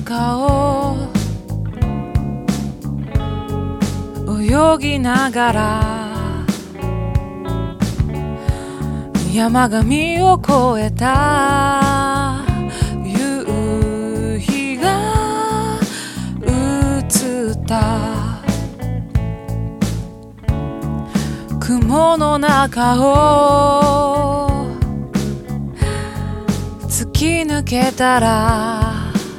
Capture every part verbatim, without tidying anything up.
中を泳ぎながら山神を越えた夕日が映った雲の中を突き抜けたら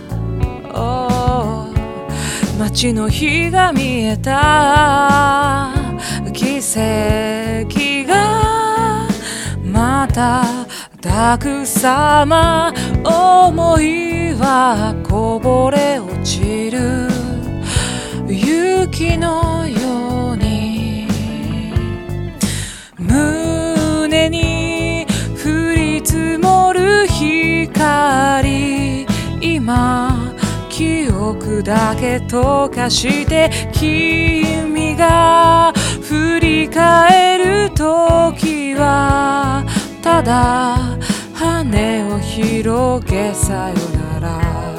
街の火が見えた奇跡がまたたくさま思いはこぼれ落ちる雪のように胸に降り積もる光今記憶だけ溶かして君が振り返る時はただ羽を広げさよなら